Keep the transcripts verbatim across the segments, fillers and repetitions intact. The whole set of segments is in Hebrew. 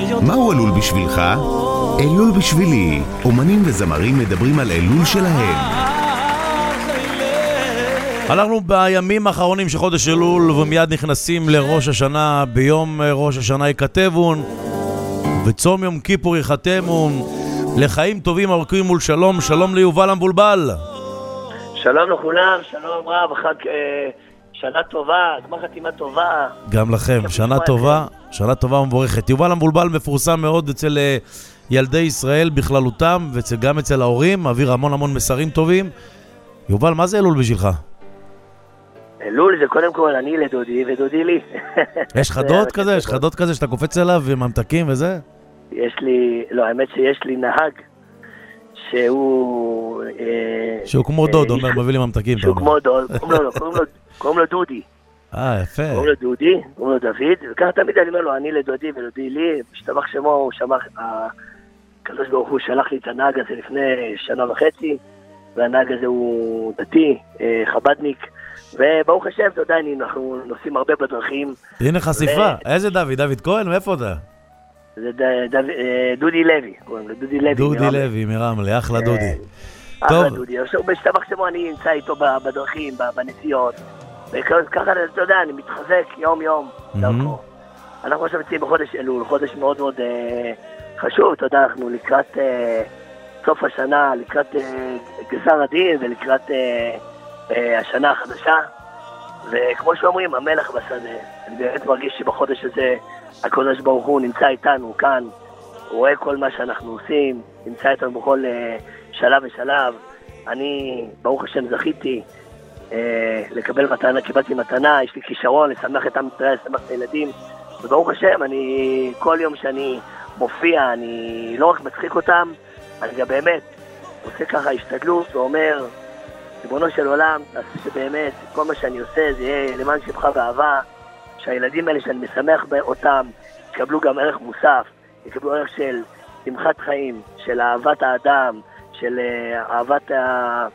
מהו אלול בשבילך? אלול בשבילי. אומנים וזמרים מדברים על אלול שלהם. אנחנו בימים האחרונים של חודש אלול ומיד נכנסים לראש השנה. ביום ראש השנה יקטבון וצום יום כיפור יחתמון. לחיים טובים ארוכים ולשלום. שלום ליובל המבולבל. שלום לכולם, שלום רב, חג שנה טובה, גמר חתימה טובה. גם לכם, שנה טובה, שנה טובה ומבורכת. יובל המבולבל מפורסם מאוד אצל ילדי ישראל בכללותם וגם אצל ההורים, מעביר המון המון מסרים טובים. יובל, מה זה אלול בשבילך? אלול זה קודם כל אני לדודי ודודי לי. יש לך דוד כזה? יש לך דוד כזה שאתה קופץ אליו וממתקים וזה? יש לי, לא, האמת שיש לי נהג שהוא... שהוא כמו דוד, אומר, מביא לי ממתקים. שהוא כמו דוד, קוראים לו דודי. אה, יפה. קוראים לו דודי, קוראים לו דוד, וככה תמיד אני אומר לו, אני לדודי ולדודי לי, משתבח שמו, הוא שמח, הקדוש ברוך הוא שלח לי את הנהג הזה לפני שנה וחצי, והנהג הזה הוא דתי, חבדניק, וברוך השם, אתה יודע, אנחנו נוסעים הרבה בדרכים. הנה חשיפה, איזה דוד? דוד כהן? מאיפה אתה? זה דודי לוי, קוראים לו דודי לוי. דודי לוי מרמלה, אחלה דודי. אחלה דודי, בשטבח שמו אני נמצא איתו בדרכים, בנסיעות, וככה אתה יודע, אני מתחזק יום יום דרכו. אנחנו עכשיו יוצאים בחודש אלול, חודש מאוד מאוד חשוב, אתה יודע, אנחנו לקראת סוף השנה, לקראת גזר הדין ולקראת השנה החדשה, וכמו שאומרים, המלך בשדה. אני באמת מרגיש שבחודש הזה הקדוש ברוך הוא נמצא איתנו כאן, הוא רואה כל מה שאנחנו עושים, נמצא איתנו בכל שלב ושלב. אני, ברוך השם, זכיתי אה, לקבל מתנה, קיבלתי מתנה, יש לי כישרון לשמח את עם ישראל, לשמח את הילדים, וברוך השם, אני, כל יום שאני מופיע, אני לא רק מצחיק אותם, אני גם באמת עושה ככה השתדלות ואומר, ריבונו של עולם, תעשה שבאמת כל מה שאני עושה זה יהיה למען שמך ואהבה, שהילדים האלה שאני משמח אותם יקבלו גם ערך מוסף, יקבלו ערך של שמחת חיים, של אהבת האדם, של אהבת ה...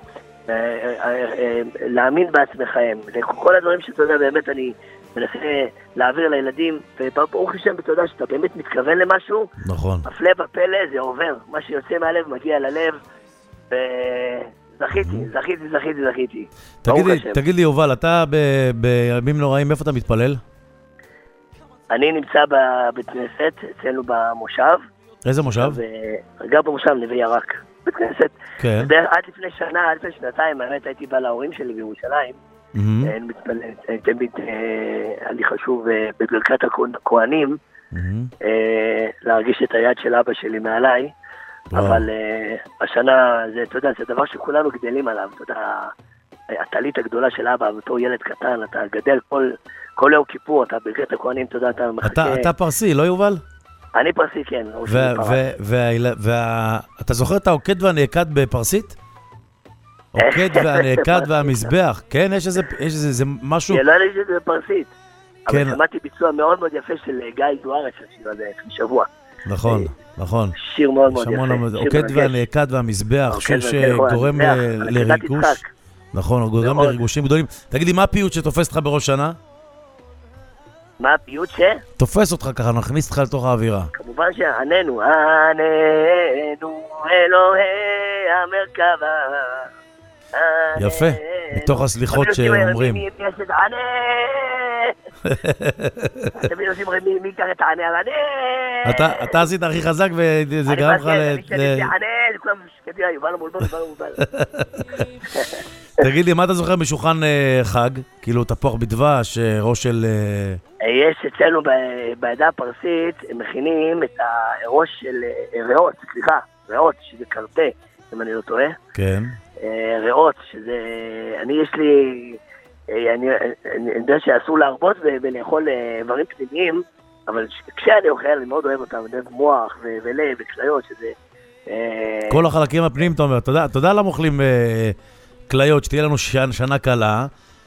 להאמין בעצמכם, כל הדברים שאתה יודע, באמת אני מנסה להעביר לילדים, וברוך השם, אתה יודע שאתה באמת מתכוון למשהו, נכון. הפלא בפלא זה עובר, מה שיוצא מהלב מגיע ללב, וזכיתי, זכיתי, זכיתי, זכיתי. תגיד לי יובל, אתה בימים נוראים, איפה אתה מתפלל? אני נמצא בבית כנסת, אצלנו במושב. איזה מושב? גר במושב נווה ירק, בית כנסת. כן. עד לפני שנה, עד לפני שנתיים, האמת הייתי בא להורים שלי בירושלים. אני מתפלל, תמיד היה לי חשוב בברכת הכהנים, להרגיש את היד של אבא שלי מעליי. אבל השנה, אתה יודע, זה דבר שכולנו גדלים עליו. אתה יודע, הטלית הגדולה של אבא, בתור ילד קטן, אתה גדל כל... כל יום כיפור, אתה ברכת הכהנים, אתה יודע, אתה מחכה... אתה פרסי, לא יובל? אני פרסי, כן. ואתה זוכר את העוקד והנעקד בפרסית? עוקד והנעקד והמזבח, כן? יש איזה משהו... לא יודע שזה בפרסית, אבל שמעתי ביצוע מאוד מאוד יפה של גיא זוארץ, לפני שבוע. נכון, נכון. שיר מאוד מאוד יפה. עוקד והנעקד והמזבח, שיר שגורם לריגוש. נכון, הוא גורם לריגושים גדולים. תגיד לי, מה הפיוט שתופס אותך בראש שנה? מה הפיוט ש? תופס אותך ככה, נכניס אותך לתוך האווירה. כמובן שעננו, עננו אלוהי המרכבה. יפה, מתוך הסליחות שאומרים. מי יש את ענה? תמיד עושים מי ייקח את הענה על ענה? אתה עשית הכי חזק וזה גרם לך ל... אני שאני ענה, זה כולם שקטיה, יובל המולבל, יובל המולבל. תגיד לי, מה אתה זוכר משולחן חג? כאילו תפוח בדבש, ראש של... יש אצלנו בעדה הפרסית, הם מכינים את הראש של ריאות, סליחה, ריאות, שזה קרטה, אם אני לא טועה. כן. ריאות, שזה... אני יש לי... אני יודע שאסור להרבות ולאכול איברים פנימיים, אבל כשאני אוכל, אני מאוד אוהב אותם, אני אוהב מוח ולב וכליות, שזה... כל החלקים הפנימיים, אתה אומר, אתה יודע למה אוכלים כליות, שתהיה לנו שנה קלה,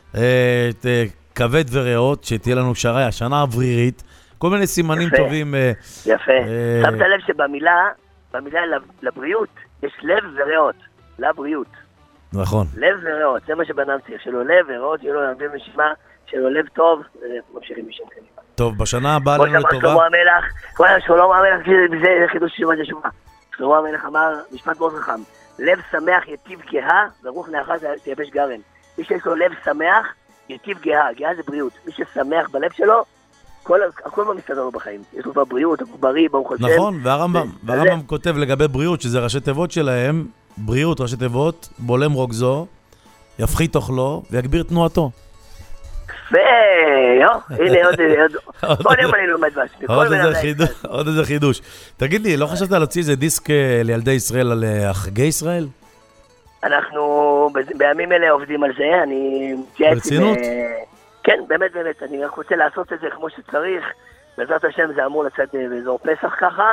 כבד וריאות, שתהיה לנו שרה, שנה אוורירית, כל מיני סימנים טובים. יפה. שמת לב שבמילה, במילה לבריאות, יש לב וריאות, לבריאות. נכון. לב וריאות, זה מה שבנם צריך, שלו לב וריאות, שיהיה לו להבין נשימה, שלו לב טוב, ממשיכים משם קדימה. טוב, בשנה הבאה כמו לנו שאמר לטובה. שלמה המלך, כמו שלמה המלך, זה חידוש שירת ישועה. שלמה המלך אמר, משפט מאוד חכם, לב שמח יטיב גאה, ורוח נאחז תייבש גרם. מי שיש לו לב שמח, יטיב גאה, גאה זה בריאות. מי ששמח בלב שלו, כל, הכל מה מסתדר לו בחיים. יש לו כבר בריאות, הוא בריא, ברוך השם. נכון, והרמב"ם, והרמב"ם כותב לגבי בריאות, שזה ראשי תיבות שלהם, בריאות ראשי תיבות, בולם רוגזו, יפחית אוכלו, ויגביר תנועתו. יפה, הנה עוד, עוד יום אני לומד בעצמי. עוד איזה חידוש. תגיד לי, לא חשבת להוציא איזה דיסק לילדי ישראל על חגי ישראל? אנחנו בימים אלה עובדים על זה, אני מתייעץ... ברצינות? כן, באמת, באמת, אני רק רוצה לעשות את זה כמו שצריך, בעזרת השם זה אמור לצאת באזור פסח ככה,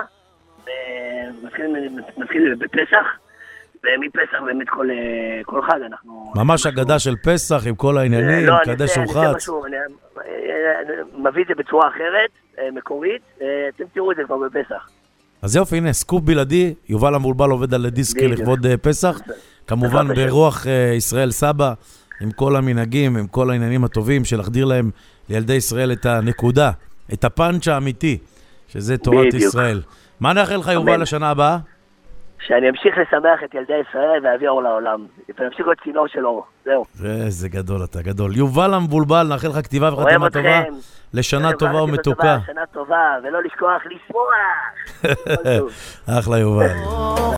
ומתחיל בפסח, ומפסח באמת כל, כל חג אנחנו... ממש אגדה של פסח עם כל העניינים, לא, קדש אני ורחץ. משהו, אני מביא את זה בצורה אחרת, מקורית, אתם תראו את זה כבר בפסח. אז יופי, הנה, סקופ בלעדי, יובל המבולבל עובד על דיסק לכבוד פסח, כמובן ברוח ישראל סבא, עם כל המנהגים, עם כל העניינים הטובים של להחדיר להם לילדי ישראל את הנקודה, את הפאנץ' האמיתי, שזה תורת ישראל. מה נאחל לך יובל לשנה הבאה? שאני אמשיך לשמח את ילדי ישראל ואביא אור לעולם. ונמשיך להיות צינור של אור. זהו. איזה גדול אתה, גדול. יובל המבולבל, נאחל לך כתיבה וחתימה טובה. לשנה טובה ומתוקה. שנה טובה, ולא לשכוח לשמוח. אחלה יובל.